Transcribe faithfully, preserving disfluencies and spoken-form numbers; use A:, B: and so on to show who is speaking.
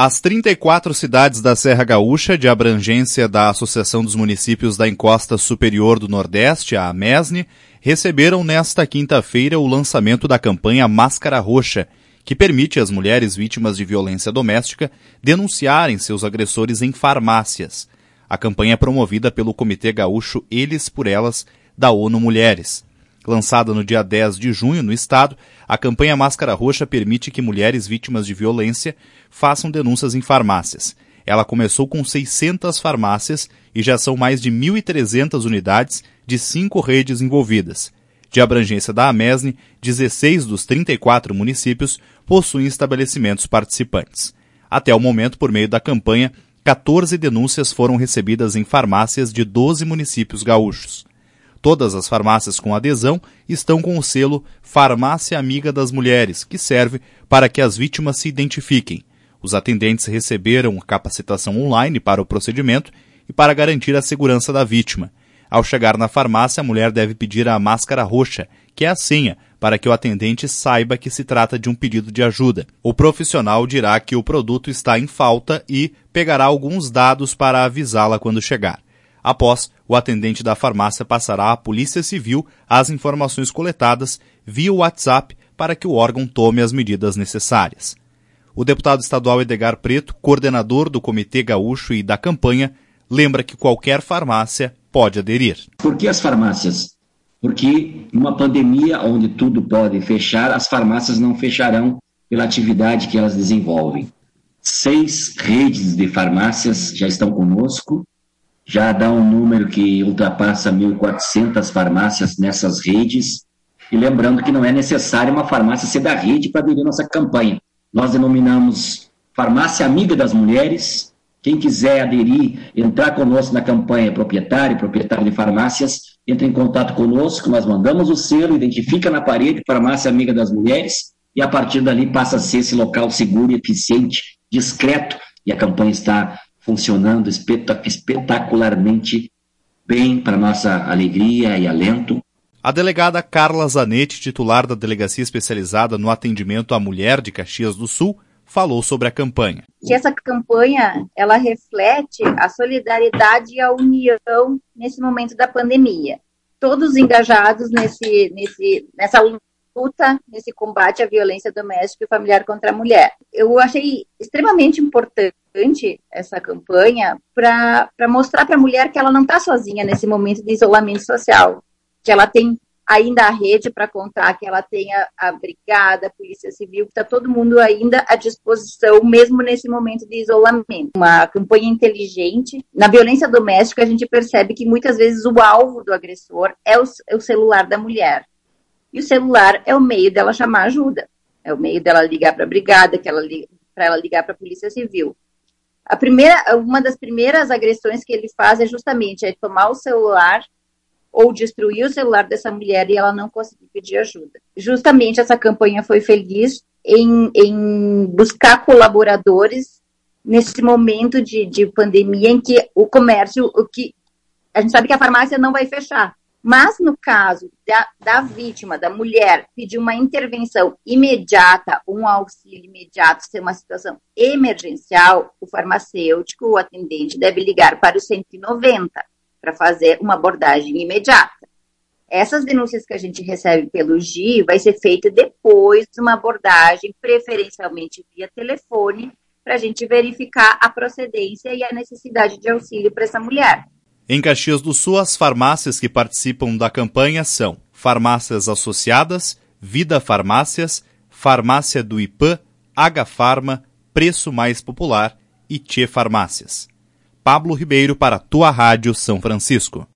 A: As trinta e quatro cidades da Serra Gaúcha, de abrangência da Associação dos Municípios da Encosta Superior do Nordeste, a AMESNE, receberam nesta quinta-feira o lançamento da campanha Máscara Roxa, que permite às mulheres vítimas de violência doméstica denunciarem seus agressores em farmácias. A campanha é promovida pelo Comitê Gaúcho Eles por Elas, da ONU Mulheres. Lançada no dia dez de junho no estado, a campanha Máscara Roxa permite que mulheres vítimas de violência façam denúncias em farmácias. Ela começou com seiscentas farmácias e já são mais de mil e trezentas unidades de cinco redes envolvidas. De abrangência da AMESNE, dezesseis dos trinta e quatro municípios possuem estabelecimentos participantes. Até o momento, por meio da campanha, quatorze denúncias foram recebidas em farmácias de doze municípios gaúchos. Todas as farmácias com adesão estão com o selo Farmácia Amiga das Mulheres, que serve para que as vítimas se identifiquem. Os atendentes receberam capacitação online para o procedimento e para garantir a segurança da vítima. Ao chegar na farmácia, a mulher deve pedir a máscara roxa, que é a senha, para que o atendente saiba que se trata de um pedido de ajuda. O profissional dirá que o produto está em falta e pegará alguns dados para avisá-la quando chegar. Após, o atendente da farmácia passará à Polícia Civil as informações coletadas via WhatsApp para que o órgão tome as medidas necessárias. O deputado estadual Edgar Preto, coordenador do Comitê Gaúcho e da campanha, lembra que qualquer farmácia pode aderir.
B: Por que as farmácias? Porque numa pandemia onde tudo pode fechar, as farmácias não fecharão pela atividade que elas desenvolvem. Seis redes de farmácias já estão conosco, já dá um número que ultrapassa mil e quatrocentas farmácias nessas redes. E lembrando que não é necessário uma farmácia ser da rede para aderir à nossa campanha. Nós denominamos Farmácia Amiga das Mulheres. Quem quiser aderir, entrar conosco na campanha proprietário, proprietário de farmácias, entre em contato conosco, nós mandamos o selo, identifica na parede Farmácia Amiga das Mulheres e a partir dali passa a ser esse local seguro, eficiente, discreto e a campanha está funcionando espetacularmente bem para nossa alegria e alento.
A: A delegada Carla Zanetti, titular da Delegacia Especializada no Atendimento à Mulher de Caxias do Sul, falou sobre a campanha.
C: Que essa campanha, ela reflete a solidariedade e a união nesse momento da pandemia. Todos engajados nesse, nesse, nessa luta, nesse combate à violência doméstica e familiar contra a mulher. Eu achei extremamente importante essa campanha para mostrar para a mulher que ela não está sozinha nesse momento de isolamento social, que ela tem ainda a rede para contar, que ela tem a, a brigada, a polícia civil, que está todo mundo ainda à disposição, mesmo nesse momento de isolamento. Uma campanha inteligente. Na violência doméstica, a gente percebe que muitas vezes o alvo do agressor é o, é o celular da mulher. E o celular é o meio dela chamar ajuda, é o meio dela ligar para a brigada, para ela ligar para a polícia civil. A primeira, uma das primeiras agressões que ele faz é justamente é tomar o celular ou destruir o celular dessa mulher e ela não conseguir pedir ajuda. Justamente essa campanha foi feliz em, em buscar colaboradores nesse momento de, de pandemia em que o comércio, o que a gente sabe que a farmácia não vai fechar, mas no caso da, da vítima, da mulher, pedir uma intervenção imediata, um auxílio imediato, ser uma situação emergencial, o farmacêutico, o atendente, deve ligar para o cento e noventa para fazer uma abordagem imediata. Essas denúncias que a gente recebe pelo G I vai ser feita depois de uma abordagem, preferencialmente via telefone, para a gente verificar a procedência e a necessidade de auxílio para essa mulher.
A: Em Caxias do Sul, as farmácias que participam da campanha são Farmácias Associadas, Vida Farmácias, Farmácia do I P A, H Farma, Preço Mais Popular e Tchê Farmácias. Pablo Ribeiro para Tua Rádio São Francisco.